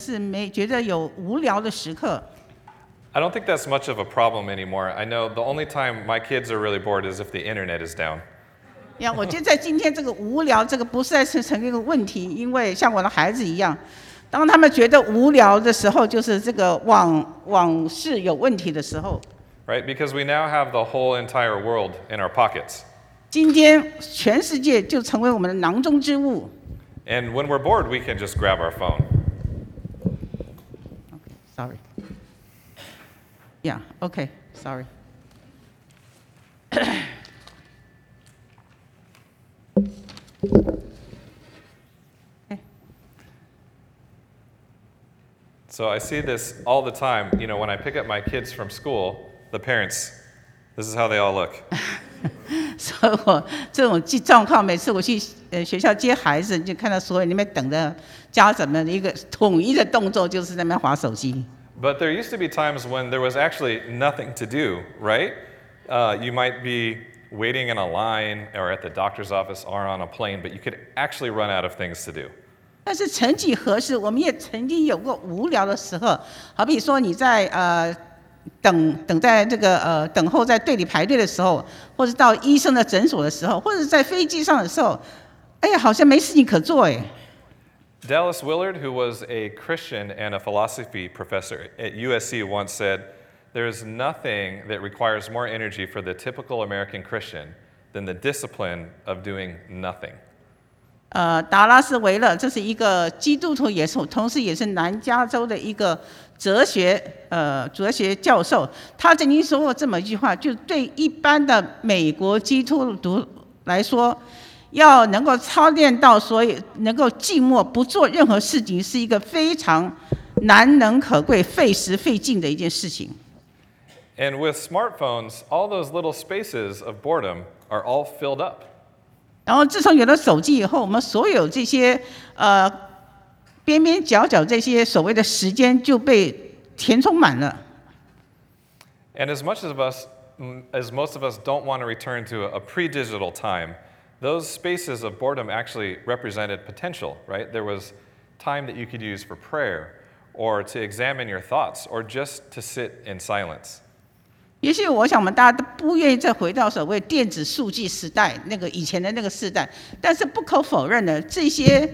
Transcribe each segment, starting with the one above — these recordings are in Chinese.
是没觉得有无聊的时刻。 I don't think that's much of a problem anymore. I know the only time my kids are really bored is if the internet is down. 我觉得在今天这个无聊这个不再是成一个问题，因为像我的孩子一样，当他们觉得无聊的时候，就是这个网事有问题的时候。 Right? Because we now have the whole entire world in our pockets. 今天全世界就成为我们的囊中之物。 And when we're bored, we can just grab our phone. Sorry. Yeah, okay, sorry. So I see this all the time. You know, when I pick up my kids from school, the parents, this is how they all look. 所以我这种状况，每次我去学校接孩子，就看到所有那边等着家长们的一个统一的动作，就是在那边滑手机。 But there used to be times when there was actually nothing to do, right? You might be waiting in a line or at the doctor's office or on a plane, but you could actually run out of things to do. 但是曾几何时，我们也曾经有过无聊的时候，好比说你在等在这个等候在队里排队的时候，或者到医生的诊所的时候，或者在飞机上的时候，哎呀，好像没事情可做哎。 Dallas Willard, who was a Christian and a philosophy professor at USC, once said, "There's nothing that requires more energy for the typical American Christian than the discipline of doing nothing." 达拉斯维勒，这是一个基督徒，也是同时也是南加州的一个哲学教授。他曾经说过这么一句话，就对一般的美国基督徒来说，要能够操练到所以能够静默不做任何事情，是一个非常难能可贵、费时费劲的一件事情。 And with smartphones, all those little spaces of boredom are all filled up. 然后自从有了手机以后，我们所有这些边边角角这些所谓的时间就被填充满了。 And as most of us don't want to return to a pre-digital time, those spaces of boredom actually represented potential, right? There was time that you could use for prayer, or to examine your thoughts, or just to sit in silence. 也许我想我们大家都不愿意再回到所谓电子数据时代那个以前的那个时代，但是不可否认的，这些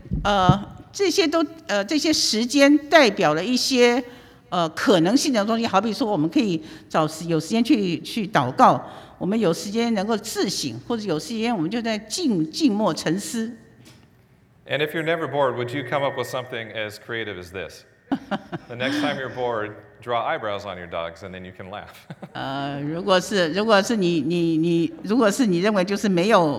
时间代表了一些可能性的东西，好比说我们可以有时间去祷告，我们有时间能够自省，或者有时间我们就在静默沉思。 And if you're never bored, would you come up with something as creative as this? The next time you're bored, draw eyebrows on your dogs, and then you can laugh. 如果是你认为就是没有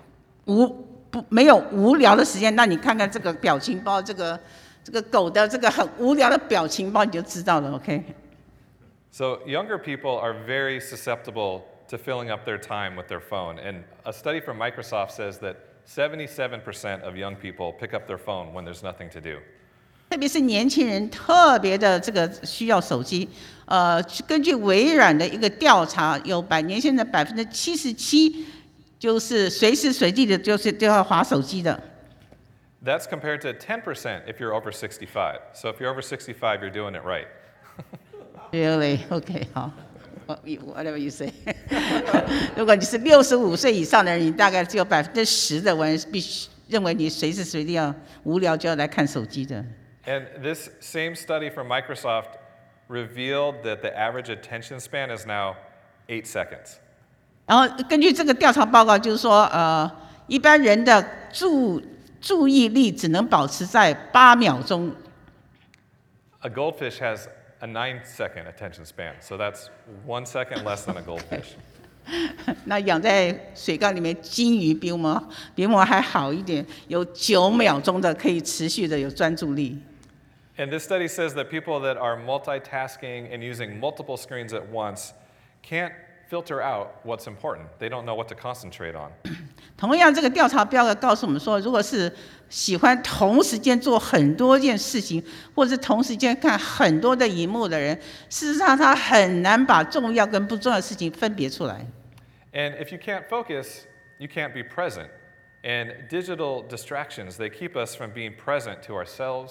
无聊的时间，那你看看这个表情包，这个狗的这个很无聊的表情包，你就知道了 ，OK？ So younger people are very susceptible to filling up their time with their phone, and a study from Microsoft says that 77% of young people pick up their phone when there's nothing to do. 特别是年轻人特别的这个需要手机。根据微软的一个调查，有年轻人的77%就是随时随地的就要滑手机的。 That's compared to 10% if you're over 65. So if you're over 65, you're doing it right. Really? Okay, 好。Whatever you say 。如果你是65岁以上的人，你大概只有10%的人必须认为你随时随地要无聊就要来看手机的。 And this same study from Microsoft revealed that the average attention span is now 8 seconds. 然后根据这个调查报告，就是说，一般人的注意力只能保持在8秒钟。 A goldfish has a 9-second attention span, so that's 1 second less than a goldfish. 那养在水缸里面金鱼比我们还好一点，有9秒钟的可以持续的有专注力。 And this study says that people that are multitasking and using multiple screens at once can't filter out what's important. They don't know what to concentrate on. 同样，这个调查报告告诉我们说，如果是喜欢同时间做很多件事情，或者是同时间看很多的荧幕的人，事实上他很难把重要跟不重要的事情分别出来。 And if you can't focus, you can't be present. And digital distractions, they keep us from being present to ourselves,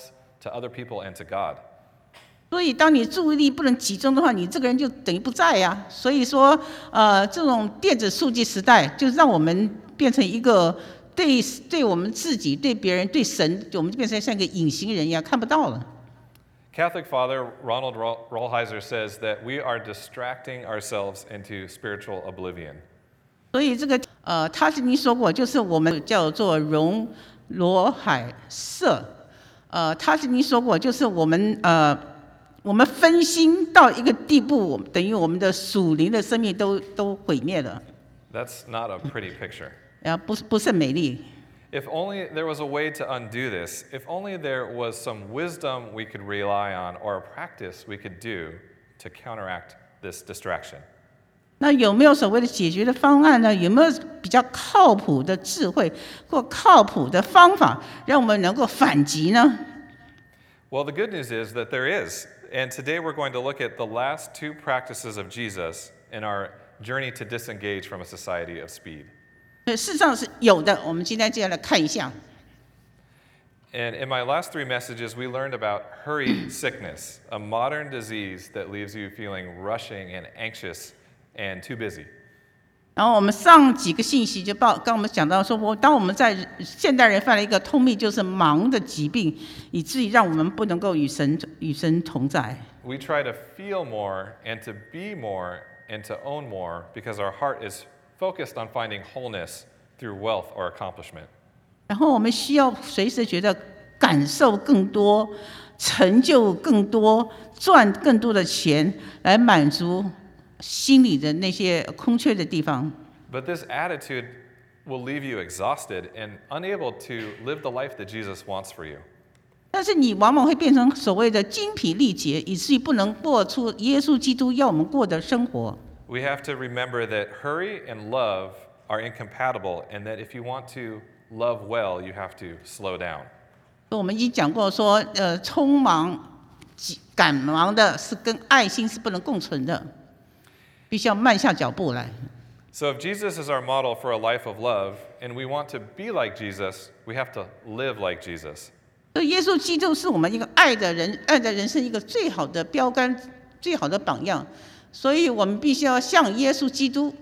to other people and to God. 所以，当你注意力不能集中的话，你这个人就等于不在呀。所以说，这种电子数据时代，就让我们变成一个对我们自己、对别人、对神，我们就变成像一个隐形人一样，看不到了。 Catholic Father Ronald Rollheiser says that we are distracting ourselves into spiritual oblivion. 所以这个他曾经说过，就是我们叫做容罗海瑟，他曾经说过，就是我们分心到一个地步，等于我们的属灵的生命都毁灭了。 That's not a pretty picture. 不是美丽。 If only there was a way to undo this, if only there was some wisdom we could rely on or a practice we could do to counteract this distraction. 那有没有所谓的解决的方案呢？有没有比较靠谱的智慧或靠谱的方法，让我们能够反击呢？ Well, the good news is that there is. And today we're going to look at the last two practices of Jesus in our journey to disengage from a society of speed. 事实上是有的，我们今天就要来看一下。 And in my last three messages, we learned about hurry sickness, a modern disease that leaves you feeling rushing and anxious and too busy. 然后我们上几个信息就刚我们讲到说，当我们在现代人犯了一个通病，就是忙的疾病，以至于让我们不能够与神同在。 We try to feel more and to be more and to own more because our heart is focused on finding wholeness through wealth or accomplishment. 然后我们需要随时觉得感受更多，成就更多，赚更多的钱，来满足心里的那些空缺的地方。 But this attitude will leave you exhausted and unable to live the life that Jesus wants for you. 但是你往往会变成所谓的精疲力竭，以至于不能过出耶稣基督要我们过的生活。 We have to remember that hurry and love are incompatible, and that if you want to love well, you have to slow down. 我们已经讲过说，匆忙、赶忙的是跟爱心是不能共存的，必须要慢下脚步来。 So if Jesus is our model for a life of love, and we want to be like Jesus, we have to live like Jesus. 所以耶稣基督是我们一个爱的人生一个最好的标杆、最好的榜样。所以我们必须要像耶稣基督。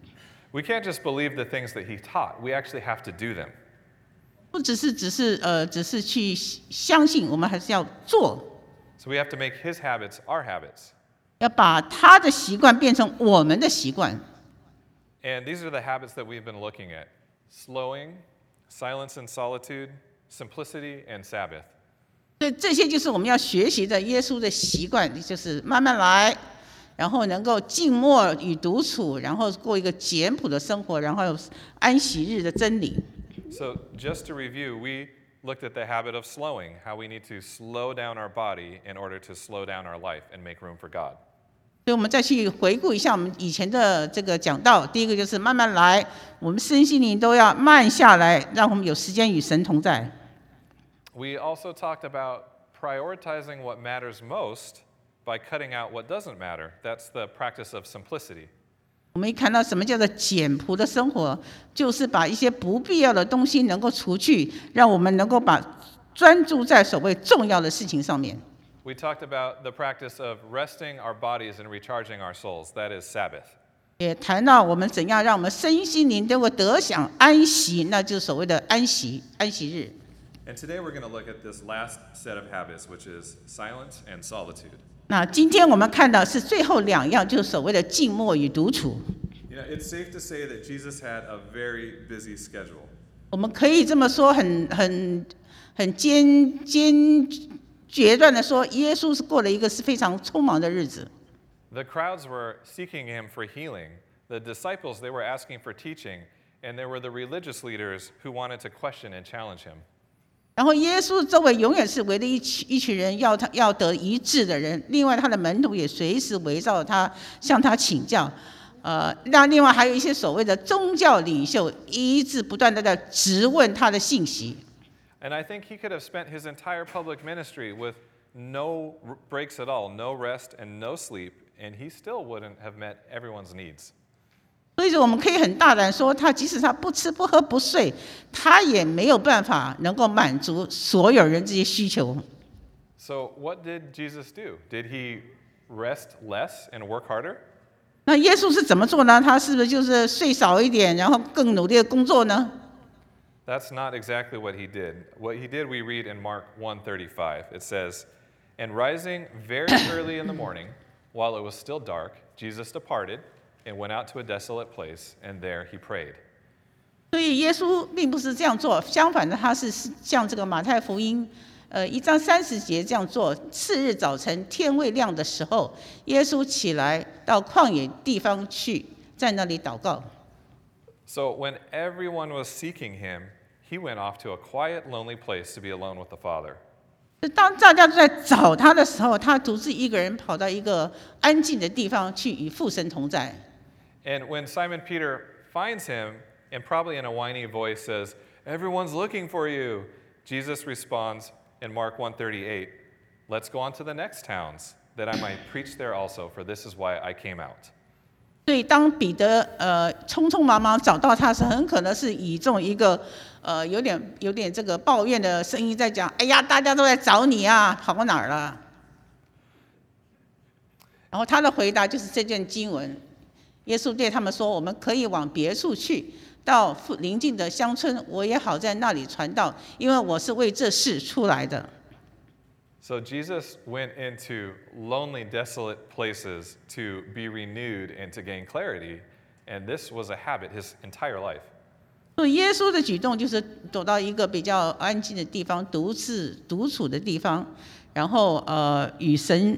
We can't just believe the things that he taught. We actually have to do them. 不只是去相信，我们还是要做。 So we have to make his habits our habits. 要把他的习惯变成我们的习惯。 And these are the habits that we've been looking at: slowing, silence and solitude, simplicity, and Sabbath. 所以这些就是我们要学习的耶稣的习惯，就是慢慢来，然后能够静默与独处，然后过一个简朴的生活，然后有安息日的真理。 So just to review, we looked at the habit of slowing, how we need to slow down our body in order to slow down our life and make room for God. 所以我们再去回顾一下我们以前的这个讲道，第一个就是慢慢来，我们身心灵都要慢下来，让我们有时间与神同在。 We also talked about prioritizing what matters most by cutting out what doesn't matter. That's the practice of simplicity. 我们一看到什么叫做简朴的生活，就是把一些不必要的东西能够除去，让我们能够把专注在所谓重要的事情上面。 We talked about the practice of resting our bodies and recharging our souls. That is Sabbath. 也谈到我们怎样让我们身心灵都会得享安息，那就是所谓的安息日。 And today we're going to look at this last set of habits, which is silence and solitude. 那今天我们看到是最后两样，就是所谓的静默与独处。 You know, it's safe to say that Jesus had a very busy schedule. 我们可以这么说，很坚决断的说，耶稣是过了一个是非常匆忙的日子。 The crowds were seeking him for healing. The disciples, they were asking for teaching. And there were the religious leaders who wanted to question and challenge him. 然后耶稣周围永远是围着一群人要得医治的人，另外他的门徒也随时围绕他，向他请教。那另外还有一些所谓的宗教领袖，一直不断的在质问他的信息。 And I think he could have spent his entire public ministry with no breaks at all, no rest and no sleep, and he still wouldn't have met everyone's needs. 所以说，我们可以很大胆说，即使他不吃不喝不睡，他也没有办法能够满足所有人这些需求。 So, what did Jesus do? Did he rest less and work harder? 那耶稣是怎么做呢？他是不是就是睡少一点，然后更努力的工作呢？ That's not exactly what he did. What he did, we read in Mark 1:35. It says, "And rising very early in the morning, while it was still dark, Jesus departed and went out to a desolate place, and there he prayed." 所以耶稣并不是这样做，相反的，他是像这个马太福音1章30节这样做。次日早晨天未亮的时候，耶稣起来到旷野地方去，在那里祷告。 So when everyone was seeking him, he went off to a quiet, lonely place to be alone with the Father. 当大家都在找他的时候，他独自一个人跑到一个安静的地方去与父神同在。 And when Simon Peter finds him, and probably in a whiny voice says, "Everyone's looking for you," Jesus responds in Mark 1:38, "Let's go on to the next towns, that I might preach there also, for this is why I came out." 所以当彼得匆匆忙忙找到他时，很可能是以这种一个有点这个抱怨的声音在讲：“哎呀，大家都在找你啊，跑到哪儿了？”然后他的回答就是这卷经文，耶稣对他们说：“我们可以往别处去，到邻近的乡村，我也好在那里传道，因为我是为这事出来的。” So Jesus went into lonely, desolate places to be renewed and to gain clarity, and this was a habit his entire life. 所以耶稣的举动就是走到一个比较安静的地方，独处的地方，然后与神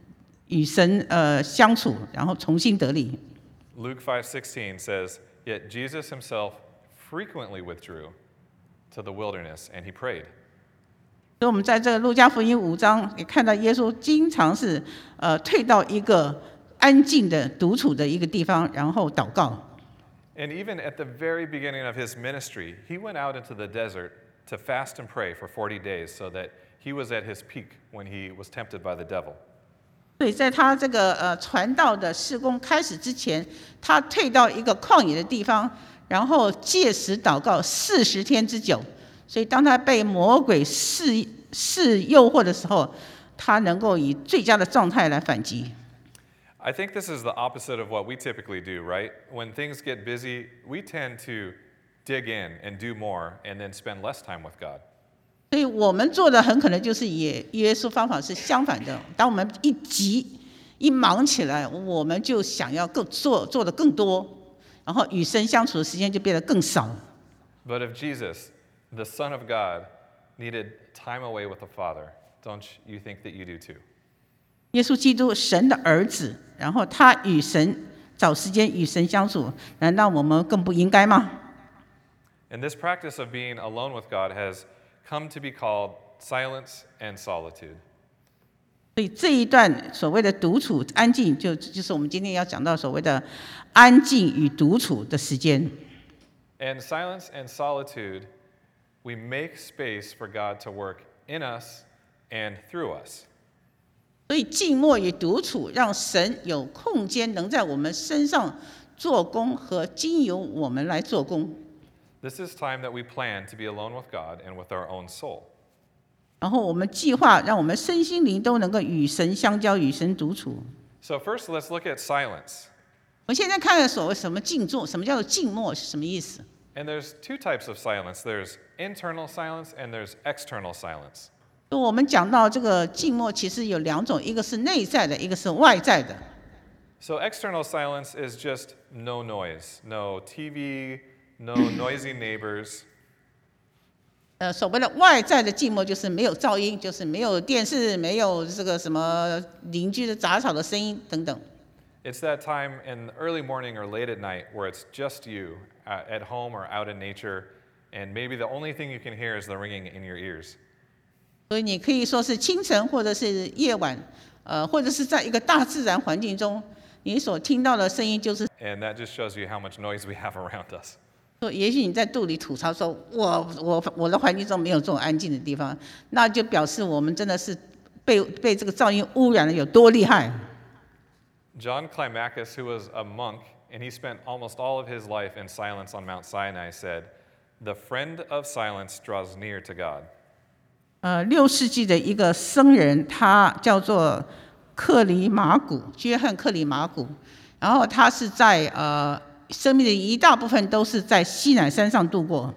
相处，然后重新得力。 Luke 5:16 says, "Yet Jesus himself frequently withdrew to the wilderness, and he prayed." 所以我们在这个路加福音5章也看到耶稣经常是退到一个安静的独处的一个地方，然后祷告。 And even at the very beginning of his ministry, he went out into the desert to fast and pray for 40 days so that he was at his peak when he was tempted by the devil. 所以在他这个传道的事工开始之前，他退到一个旷野的地方，然后戒食祷告40天之久。所以当他被魔鬼试诱惑的时候，他能够以最佳的状态来反击。 I think this is the opposite of what we typically do, right? When things get busy, we tend to dig in and do more and then spend less time with God. 所以我们做的很可能就是也耶稣方法是相反的。当我们一急一忙起来，我们就想要做的更多，然后与神相处的时间就变得更少。 But if Jesus, the Son of God, needed time away with the Father, don't you think that you do too? 耶稣基督神的儿子，然后他与神找时间与神相处，难道我们更不应该吗？ And this practice of being alone with God has come to be called silence and solitude. 所以这一段所谓的独处安静，就是我们今天要讲到所谓的安静与独处的时间。 And silence and solitude, we make space for God to work in us and through us. 所以静默与独处，让神有空间能在我们身上做工，和经由我们来做工。 This is time that we plan to be alone with God and with our own soul. 然后我们计划让我们身心灵都能够与神相交，与神独处。 So first, let's look at silence. 我们现在看看所谓什么静坐，什么叫做静默是什么意思？ And there's two types of silence. There's internal silence and there's external silence. 我们讲到这个静默，其实有两种，一个是内在的，一个是外在的。 So external silence is just no noise, no TV, no noisy neighbors. 所谓的外在的静默就是没有噪音，就是没有电视，没有这个什么邻居的杂草的声音等等。 It's that time in the early morning or late at night where it's just you at home or out in nature, and maybe the only thing you can hear is the ringing in your ears. 所以你可以说是清晨，或者是夜晚，或者是在一个大自然环境中，你所听到的声音就是。 And that just shows you how much noise we have around us. 说也许你在肚里吐槽说，我的环境中没有这种安静的地方，那就表示我们真的是被这个噪音污染的有多厉害。 John Climacus, who was a monk, and he spent almost all of his life in silence on Mount Sinai, said, "The friend of silence draws near to God." 6世纪的一个僧人，他叫做克里马古，约翰克里马古，然后他是在生命的一大部分都是在西乃山上度过。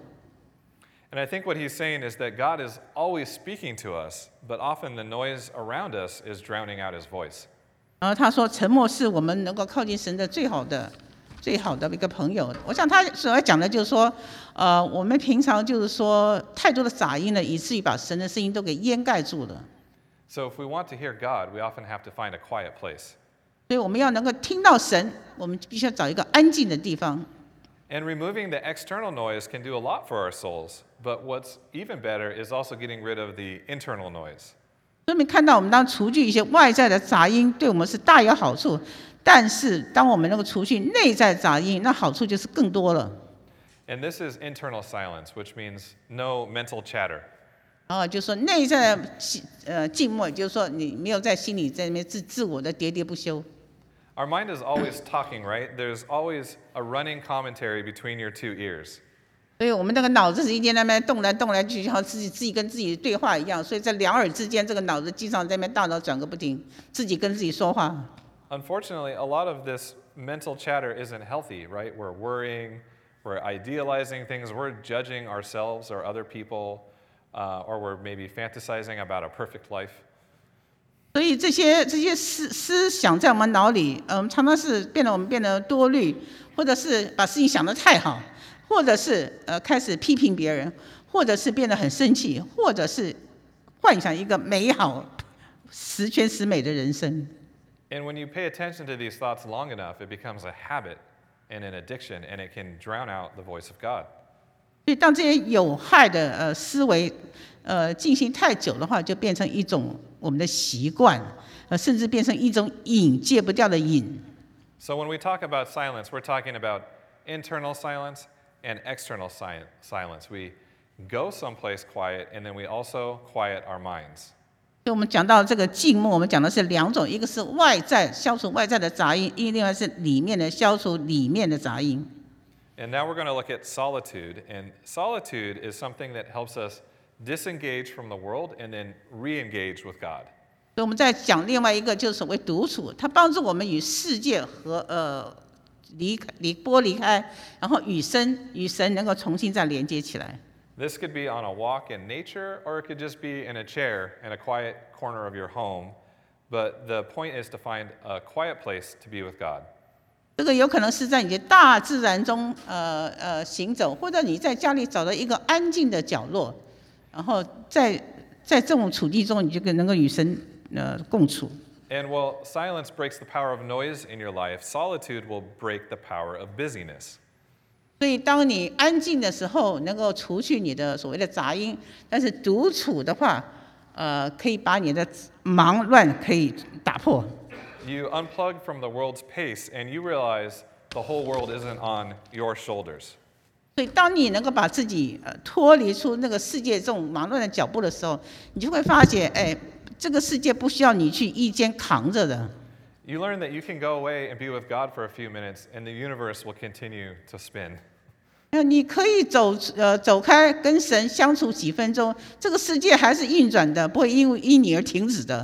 And I think what he's saying is that God is always speaking to us, but often the noise around us is drowning out his voice. 然后他说，沉默是我们能够靠近神的最好的一个朋友。我想他所要讲的就是说，我们平常就是说太多的杂音了，以至于把神的声音都给掩盖住了。 So if we want to hear God, we often have to find a quiet place. 所以我们要能够听到神，我们必须要找一个安静的地方。 And removing the external noise can do a lot for our souls, but what's even better is also getting rid of the internal noise. 所以我们看到，我们当除去一些外在的杂音，对我们是大有好处。但是，当我们能够除去内在杂音，那好处就是更多了。 And this is internal silence, which means no mental chatter. 就是说内在的静默，就是说你没有在心里在那边自我的喋喋不休。 Our mind is always talking, right? There's always a running commentary between your two ears. 所以我们那个脑子是一天在那边动来去，就像自己跟自己对话一样。所以在两耳之间，这个脑子经常在那边大脑转个不停，自己跟自己说话。 Unfortunately, a lot of this mental chatter isn't healthy, right? We're worrying, we're idealizing things, we're judging ourselves or other people, or we're maybe fantasizing about a perfect life. 所以这些思想在我们脑里，常常是我们变得多虑，或者是把事情想得太好，或者是开始批评别人，或者是变得很生气，或者是幻想一个美好、十全十美的人生。 And when you pay attention to these thoughts long enough, it becomes a habit and an addiction, and it can drown out the voice of God. 所以当这些有害的思维进行太久的话，就变成一种我们的习惯，甚至变成一种瘾，戒不掉的瘾。 So when we talk about silence, we're talking about internal silence and external silence. We go someplace quiet, and then we also quiet our minds. 所以我们讲到这个静默，我们讲的是两种，一个是外在消除外在的杂音，另外是里面的消除里面的杂音。 And now we're going to look at solitude. And solitude is something that helps us disengage from the world and then re-engage with God. 所以我们再讲另外一个，就是所谓独处，它帮助我们与世界和剥离开，然后与神能够重新再连接起来。 This could be on a walk in nature, or it could just be in a chair in a quiet corner of your home. But the point is to find a quiet place to be with God. 这个有可能是在你的大自然中行走，或者你在家里找到一个安静的角落，然后在这种处境中，你就能够与神共处。 And while silence breaks the power of noise in your life, solitude will break the power of busyness. 所以，当你安静的时候，能够除去你的所谓的杂音；但是独处的话，可以把你的忙乱可以打破。 You unplug from the world's pace, and you realize the whole world isn't on your shoulders. 所以，当你能够把自己脱离出那个世界这种忙乱的脚步的时候，你就会发现，这个世界不需要你去一肩扛着的。 You learn that you can go away and be with God for a few minutes, and the universe will continue to spin. 你可以走开，跟神相处几分钟，这个世界还是运转的，不会因你而停止的。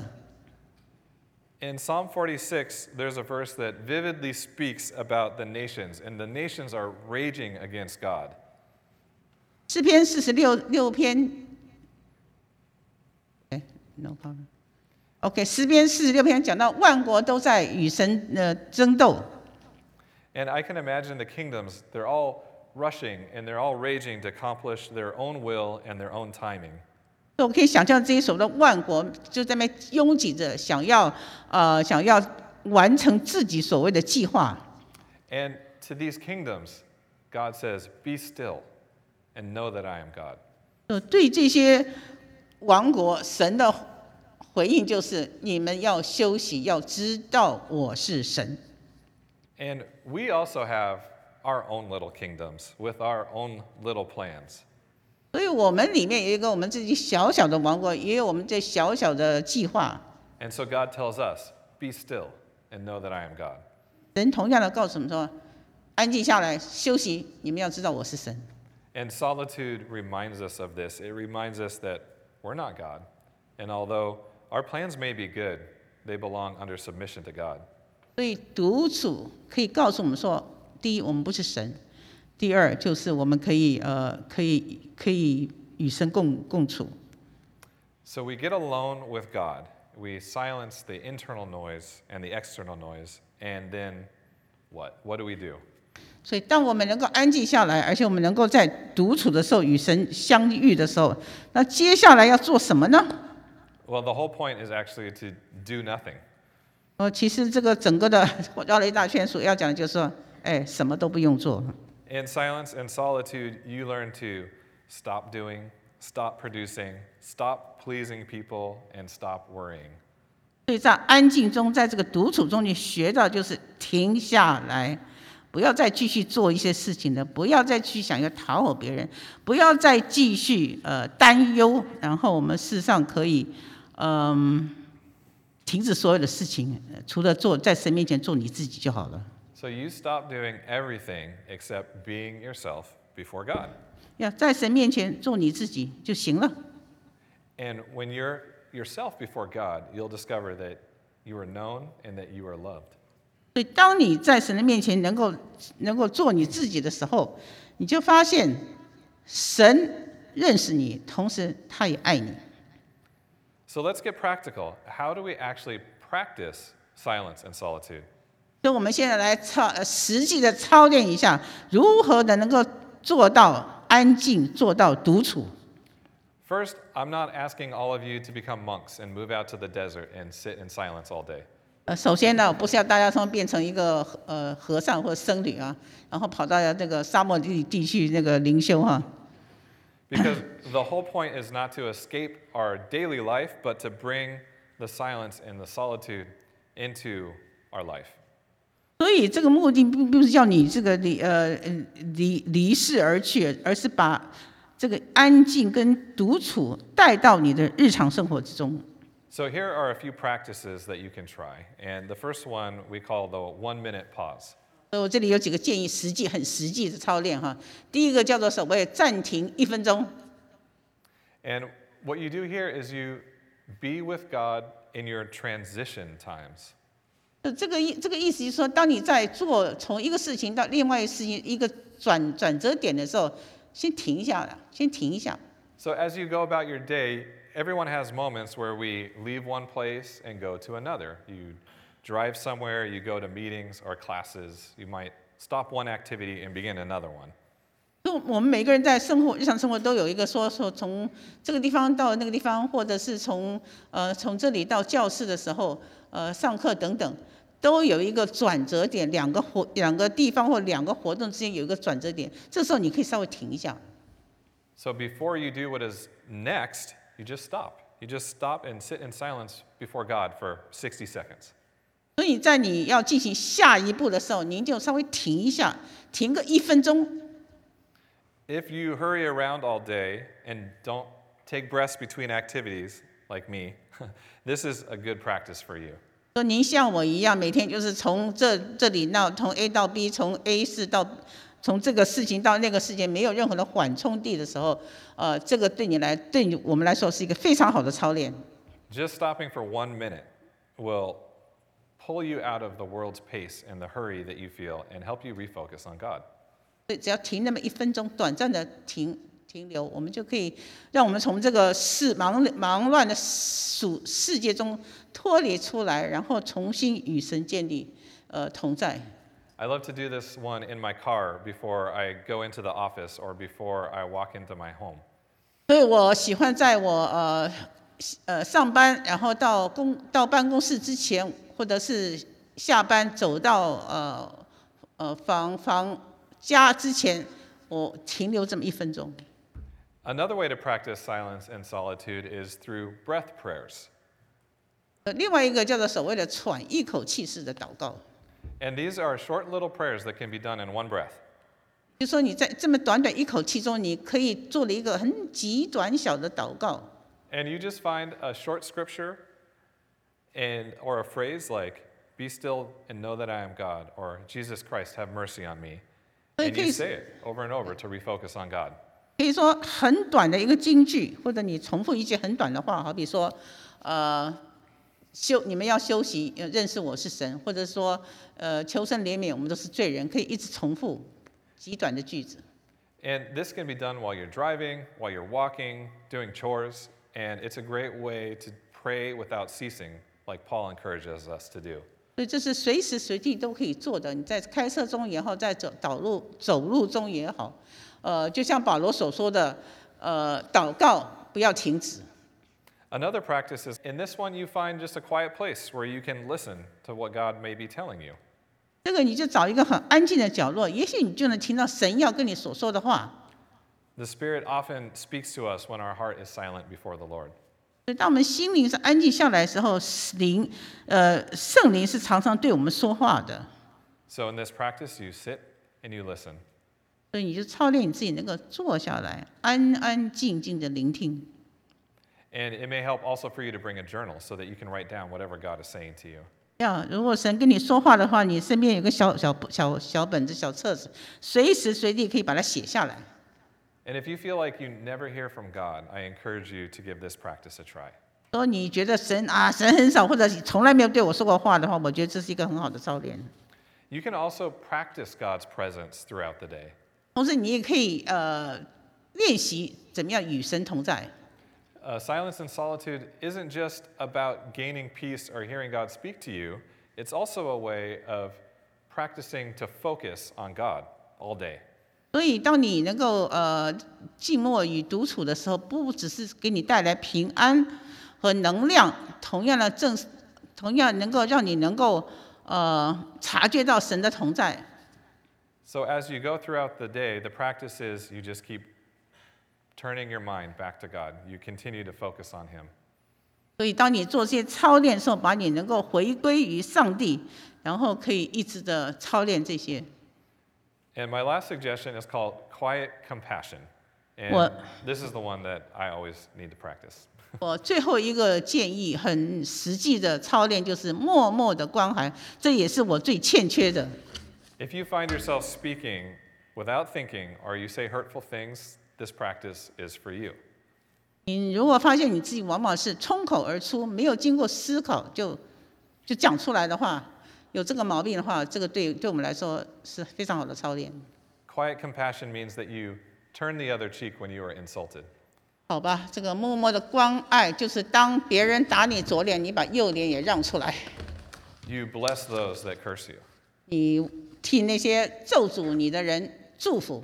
In Psalm 46, there's a verse that vividly speaks about the nations, and the nations are raging against God. 诗篇46篇，no problem。OK， 诗篇46篇讲到万国都在与神争斗。 And I can imagine the kingdoms, they're all rushing and they're all raging to accomplish their own will and their own timing. 我可以想象这些所谓的万国就在那边拥挤着，想要完成自己所谓的计划。 And to these kingdoms, God says, "Be still and know that I am God." 对这些王国，神的回应就是：你们要休息，要知道我是神。 And we also have our own little kingdoms with our own little plans. 所以我们里面有一个我们自己小小的王国，也有我们这小小的计划。 And so God tells us, "Be still and know that I am God." 神同样的告诉我们说：安静下来，休息。你们要知道我是神。 And solitude reminds us of this. It reminds us that we're not God. And although our plans may be good, they belong under submission to God. 所以独处可以告诉我们说，第一，我们不是神；第二，就是我们可以与神共处。 So we get alone with God. We silence the internal noise and the external noise. And then what? What do we do? 所以，当我们能够安静下来，而且我们能够在独处的时候与神相遇的时候，那接下来要做什么呢？ Well, the whole point is actually to do nothing. 其实这个整个的我绕了一大圈，所要讲的就是说，什么都不用做。 In silence and solitude, you learn to stop doing, stop producing, stop pleasing people, and stop worrying. 所以在安静中，在这个独处中，你学到就是停下来，不要再继续做一些事情了，不要再去想要讨好别人，不要再继续担忧，然后我们事实上可以停止所有的事情，除了在神面前做你自己就好了。 So you stop doing everything except being yourself before God. 在神面前做你自己就行了。 And when you're yourself before God, you'll discover that you are known and that you are loved. 所以，当你在神的面前能够做你自己的时候，你就发现神认识你，同时他也爱你。 So let's get practical. How do we actually practice silence and solitude? 所以，我们现在来实际的操练一下，如何的能够做到安静，做到独处。 First, I'm not asking all of you to become monks and move out to the desert and sit in silence all day. 首先呢，不是要大家变成一个和尚或僧侣啊，然后跑到那个沙漠地去那个灵修哈。 Because the whole point is not to escape our daily life, but to bring the silence and the solitude into our life. 所以这个目的并不是叫你这个离世而去，而是把这个安静跟独处带到你的日常生活之中。 So here are a few practices that you can try. And the first one we call the 1-minute pause. 我这里有几个建议，很实际的操练哈。第一个叫做所谓暂停1分钟。 And what you do here is you be with God in your transition times. 这个意思就是说，当你在做从一个事情到另外一个事情一个转折点的时候，先停一下。 So as you go about your day, everyone has moments where we leave one place and go to another. You drive somewhere, you go to meetings or classes. You might stop one activity and begin another one. 我们每个人在日常生活都有一个说从这个地方到那个地方，或者是从这里到教室的时候，上课等等，都有一个转折点，两个地方或两个活动之间有一个转折点，这时候你可以稍微停一下。 So before you do what is next, you just stop. You just stop and sit in silence before God for 60 seconds. 所以在你要进行下一步的时候，您就稍微停一下，停个1分钟。 If you hurry around all day and don't take breaths between activities like me, this is a good practice for you. 说您像我一样，每天就是从这里从 A 到 B， 从 A4从这个事情到那个事情，没有任何的缓冲地的时候，这个对我们来说是一个非常好的操练。 Just stopping for 1 minute will pull you out of the world's pace and the hurry that you feel and help you refocus on God. 所以只要停那么1分钟，短暂的停留，我们就可以让我们从这个忙乱的世界中脱离出来，然后重新与神建立同在。 I love to do this one in my car before I go into the office or before I walk into my home. 所以我喜欢在我上班，然后到办公室之前，或者是下班走到家之前，我停留这么1分钟。 Another way to practice silence and solitude is through breath prayers. 另外一个叫做所谓的喘一口气式的祷告。 And these are short little prayers that can be done in one breath. 就说你在这么短一口气中，你可以做了一个很极短小的祷告。 And you just find a short scripture or a phrase like, "Be still and know that I am God," or "Jesus Christ, have mercy on me." And you say it over and over to refocus on God. 可以说很短的一个金句，或者你重复一句很短的话，好比说，你们要休息，认识我是神，或者说，求神怜悯，我们都是罪人，可以一直重复极短的句子。 And this can be done while you're driving, while you're walking, doing chores, and it's a great way to pray without ceasing, like Paul encourages us to do. 所以这是随时随地都可以做的，你在开车中也好，在走路中也好，就像保罗所说的，祷告不要停止。 Another practice is in this one you find just a quiet place where you can listen to what God may be telling you. 这个你就找一个很安静的角落，也许你就能听到神要跟你所说的话。 The Spirit often speaks to us when our heart is silent before the Lord. 所以当我们心灵是安静下来的时候，圣灵是常常对我们说话的。 So in this practice, you sit and you listen. 所以你就操练你自己能够坐下来，安安静静的聆听。 And it may help also for you to bring a journal so that you can write down whatever God is saying to you. 如果神跟你说话的话，你身边有个小本子、小册子，随时随地可以把它写下来。 And if you feel like you never hear from God, I encourage you to give this practice a try. 说你觉得神很少，或者从来没有对我说过话的话，我觉得这是一个很好的操练。 You can also practice God's presence throughout the day. 同时，你也可以练习怎么样与神同在。 Silence and solitude isn't just about gaining peace or hearing God speak to you. It's also a way of practicing to focus on God all day. 所以，当你能够静默与独处的时候，不只是给你带来平安和能量，同样能够让你能够察觉到神的同在。 So as you go throughout the day, the practice is you just keep turning your mind back to God. You continue to focus on Him. 所以，当你做这些操练的时候，把你能够回归于上帝，然后可以一直的操练这些。 And my last suggestion is called quiet compassion. And this is the one that I always need to practice. 我最后一个建议，很实际的操练就是默默的关怀，这也是我最欠缺的。 If you find yourself speaking without thinking or you say hurtful things, this practice is for you. 你如果发现你自己往往是冲口而出，没有经过思考就讲出来的话，有这个毛病的话，这个对我们来说是非常好的操练。 Quiet compassion means that you turn the other cheek when you are insulted. 好吧，这个默默的关爱就是当别人打你左脸，你把右脸也让出来。 You bless those that curse you. 你替那些咒诅你的人祝福。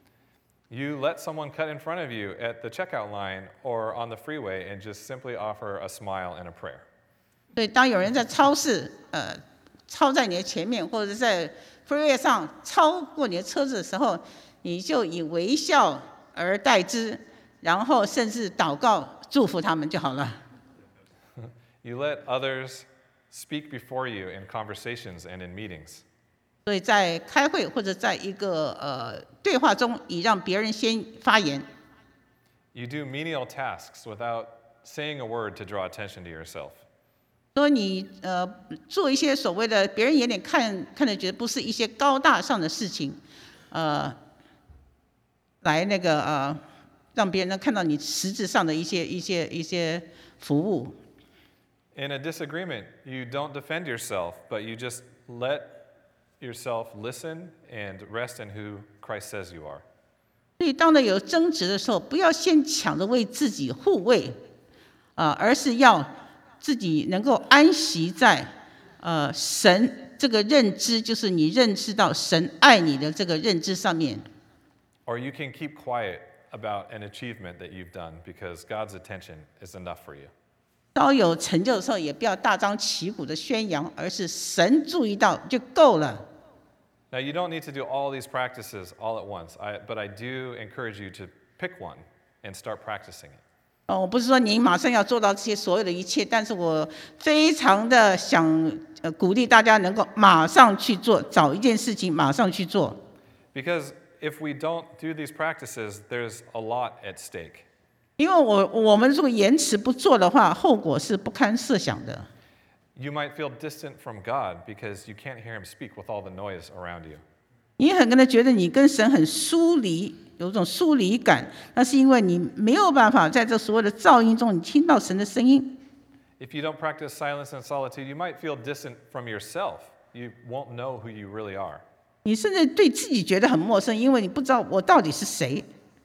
You let someone cut in front of you at the checkout line or on the freeway and just simply offer a smile and a prayer. 所以，当有人在超市超在你的前面，或者在 freeway 上超过你的车子的时候，你就以微笑而待之，然后甚至祷告祝福他们就好了。 You let others speak before you in conversations and in meetings. 所以在开会或者在一个对话中，以让别人先发言。 You do menial tasks without saying a word to draw attention to yourself. 说你做一些所谓的别人眼里看着觉得不是一些高大上的事情，来那个让别人能看到你实质上的一些服务。 In a disagreement, you don't defend yourself, but you just let yourself listen and rest in who Christ says you are. 所以，当有争执的时候，不要先抢着为自己护卫，而是要自己能够安息在神这个认知，就是你认知到神爱你的这个认知上面。 Or you can keep quiet about an achievement that you've done because God's attention is enough for you. 当有成就的时候，也不要大张旗鼓的宣扬，而是神注意到就够了。 Now, you don't need to do all these practices all at once, but I do encourage you to pick one and start practicing it. 我不是说你马上要做到这些所有的一切，但是我非常的想鼓励大家能够马上去做，找一件事情马上去做。 Because if we don't do these practices, there's a lot at stake. 因为我们如果延迟不做的话，后果是不堪设想的。 You might feel distant from God because you can't hear Him speak with all the noise around you. 你很可能觉得你跟神很疏离， 有种疏离感，那是因为你没有办法在这所有的噪音中，你听到神的声音。 If you don't practice silence and solitude, you might feel distant from yourself. You won't know who you really are. 你甚至对自己觉得很陌生，因为你不知道我到底是谁。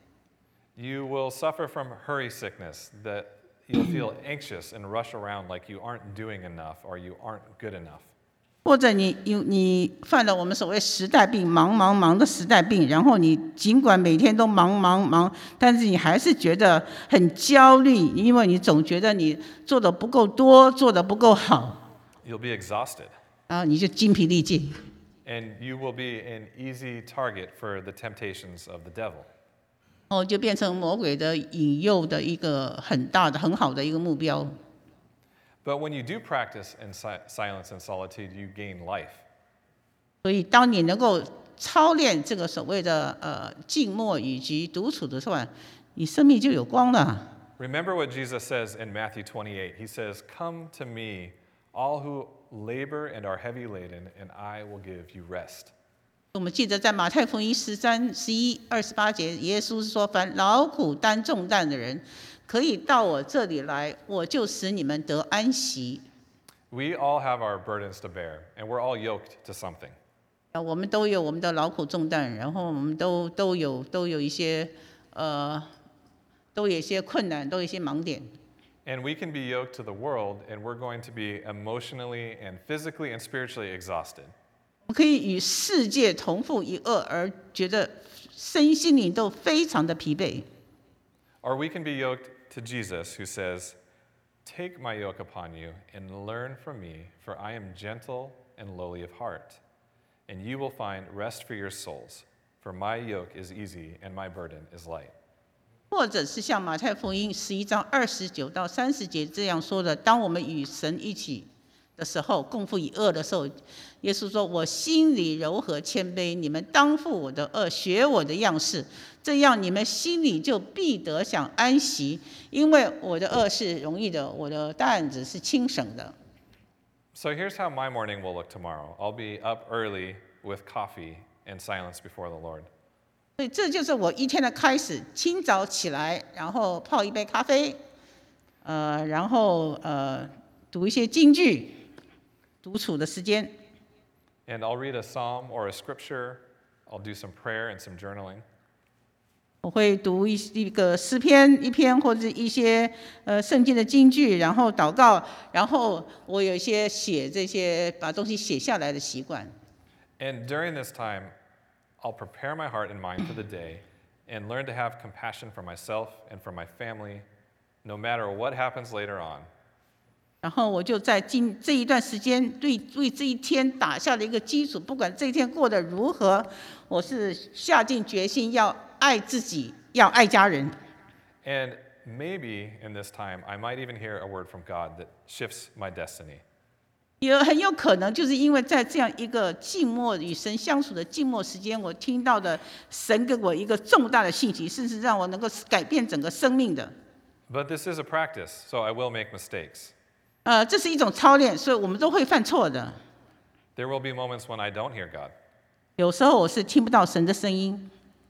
You will suffer from hurry sickness, that you'll feel anxious and rush around like you aren't doing enough or you aren't good enough. 或者你犯了我们所谓时代病，忙的时代病，然后你尽管每天都忙，但是你还是觉得很焦虑，因为你总觉得你做的不够多，做的不够好。 You'll be exhausted. 然后你就精疲力尽。 And you will be an easy target for the temptations of the devil. 就变成魔鬼的引诱的一个很好的一个目标。 But when you do practice in silence and solitude, you gain life. 所以，当你能够操练这个所谓的静默以及独处的时候，你生命就有光了。 Remember what Jesus says in Matthew 28. He says, "Come to me, all who labor and are heavy laden, and I will give you rest." 我们记得在马太福音13、11、28节，耶稣是说：“凡劳苦担重担的人，可以到我这里来，我就使你们得安息。” We all have our burdens to bear, and we're all yoked to something. 我们都有我们的劳苦重担，然后我们都有一些都有一些困难，都有一些盲点。 And we can be yoked to the world, and we're going to be emotionally and physically and spiritually exhausted. 我们可以与世界同负一轭，而觉得身心灵都非常的疲惫。 Or we can be yoked to Jesus, who says, "Take my yoke upon you and learn from me, for I am gentle and lowly of heart, and you will find rest for your souls. For my yoke is easy and my burden is light." 或者是像马太福音11章29到30节这样说的：当我们与神一起的时候，共负一轭的时候，耶稣说：“我心里柔和谦卑，你们当负我的轭，学我的样式，这样你们心里就必得享安息。因为我的轭是容易的，我的担子是轻省的。” So here's how my morning will look tomorrow. I'll be up early with coffee and silence before the Lord. 所以这就是我一天的开始。清早起来，然后泡一杯咖啡，然后读一些经句。独处的时间。 And I'll read a psalm or a scripture. I'll do some prayer and some journaling. 我会读一个诗篇一篇，或者一些圣经的经句，然后祷告，然后我有一些写这些把东西写下来的习惯。 And during this time, I'll prepare my heart and mind for the day and learn to have compassion for myself and for my family, no matter what happens later on. 然后我就在这一段时间为这一天打下了一个基础，不管这一天过得如何，我是下定决心要爱自己，要爱家人。 And maybe in this time, I might even hear a word from God that shifts my destiny. 也很有可能就是因为在这样一个静默与神相处的静默时间，我听到的神给我一个重大的信息，甚至让我能够改变整个生命的。 But this is a practice, so I will make mistakes. 这是一种操练，所以我们都会犯错的。 There will be moments when I don't hear God. 有时候我是听不到神的声音。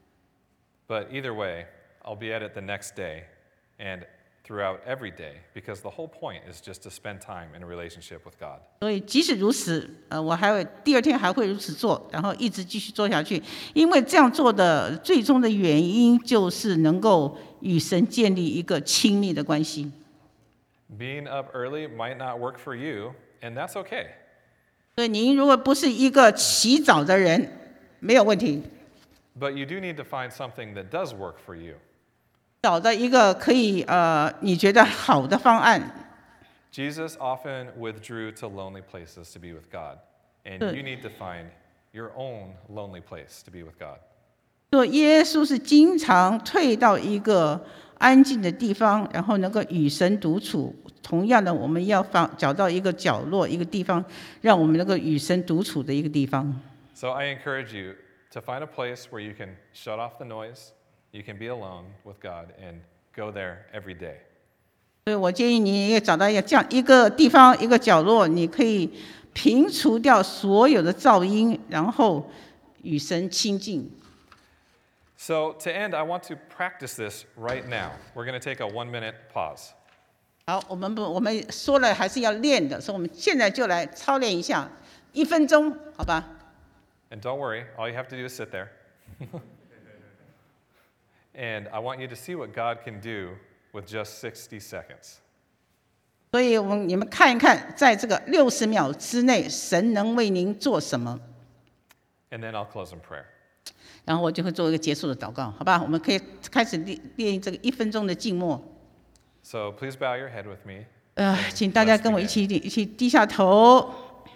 But either way, I'll be at it the next day and throughout every day, because the whole point is just to spend time in a relationship with God. 所以即使如此，我还会第二天还会如此做，然后一直继续做下去，因为这样做的最终的原因就是能够与神建立一个亲密的关系。 Being up early might not work for you, and that's okay. 所以您如果不是一个起早的人，没有问题。 But you do need to find something that does work for you. 找到一个可以你觉得好的方案。 Jesus often withdrew to lonely places to be with God, and you need to find your own lonely place to be with God. 所以耶稣是经常退到一个安静的地方，然后能够与神独处。同样的，我们要找到一个角落、一个地方，让我们能够与神独处的一个地方。 So I encourage you to find a place where you can shut off the noise, you can be alone with God, and go there every day. 所以我建议你也找到这样一个地方、一个角落，你可以平除掉所有的噪音，然后与神亲近。 So, to end, I want to practice this right now. We're going to take a 1-minute pause. 好，我们说了还是要练的，所以我们现在就来操练一下，1分钟，好吧？ And don't worry, all you have to do is sit there. And I want you to see what God can do with just 60 seconds. 所以你们看一看，在这个60秒之内，神能为您做什么？ And then I'll close in prayer. 然后我就会做一个结束的祷告，好吧？我们可以开始练这个1分钟的静默。 So please bow your head with me. 请大家跟我一起低下头。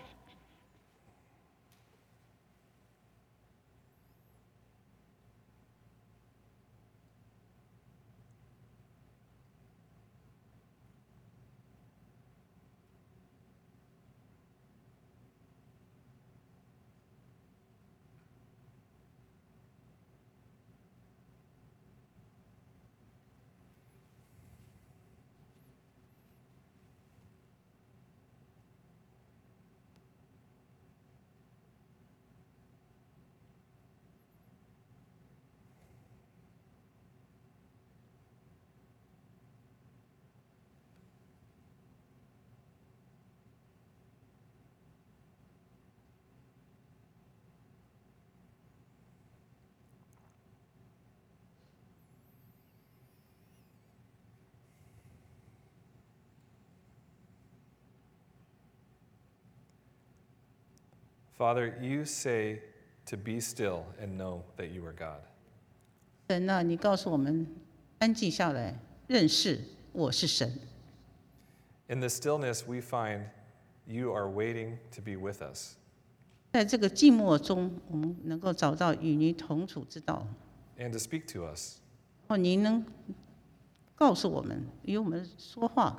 Father, you say to be still and know that you are God. 神啊，你告诉我们，安静下来，认识我是神。 In the stillness, we find you are waiting to be with us. 在这个静默中，我们能够找到与您同处之道。 And to speak to us. 您能告诉我们，与我们说话。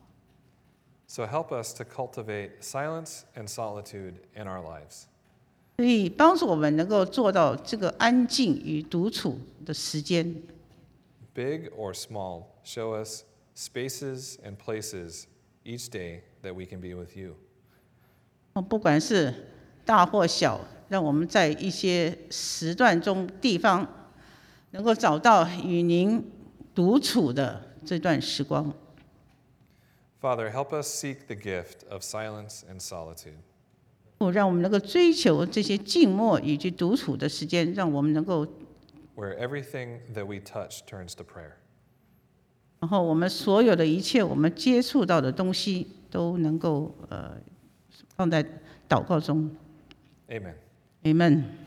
So help us to cultivate silence and solitude in our lives. 所以帮助我们能够做到这个安静与独处的时间。 Big or small, show us spaces and places each day that we can be with you. 不管是大或小，让我们在一些时段中、地方，能够找到与您独处的这段时光。 Father, help us seek the gift of silence and solitude. 让我们能够追求这些静默以及独处的时间，让我们能够， Where everything that we touch turns to prayer. 然后我们所有的一切，我们接触到的东西，都能够放在祷告中。 Amen. Amen。